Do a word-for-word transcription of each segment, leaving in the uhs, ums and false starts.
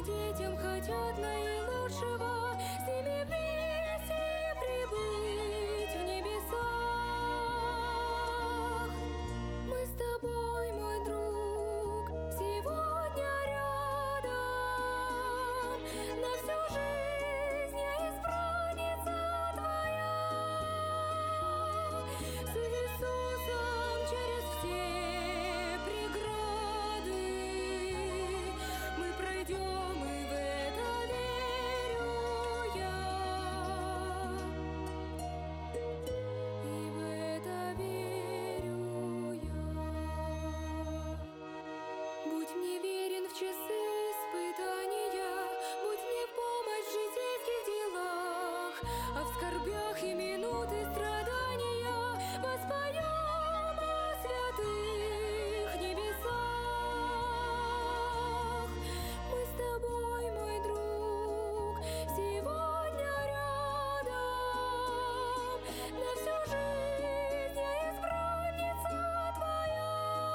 детям хотят наилучшего, с ними вместе прибыть в небесах. Мы с тобой, мой друг, сегодня рядом, на всю жизнь я избранница твоя. С Иисусом через все преграды мы пройдем, и в это верю я. И в это верю я. Будь мне верен в часы испытания, будь мне в помощь в житейских делах, а в скорбях и минуты страдания воспоем о святых небесах. Мы с тобой, мой друг, сегодня рядом, на всю жизнь я избранница твоя.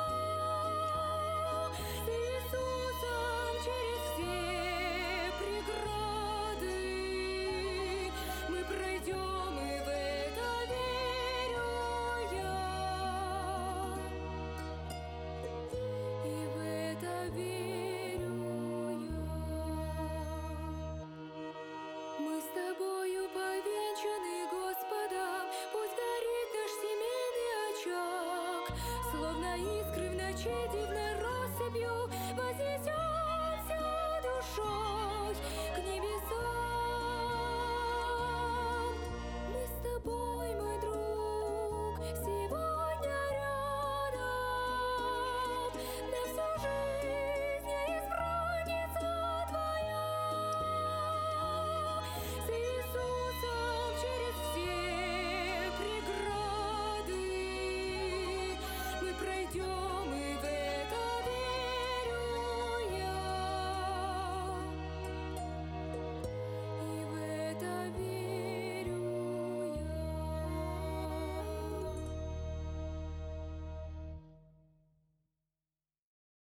С Иисусом через все преграды мы пройдем, и в это верю я. И в это верю я. Мы с тобою повенчаны Господом, пусть горит наш семейный очаг, словно искры в ночи дивной россыпью вознесемся душой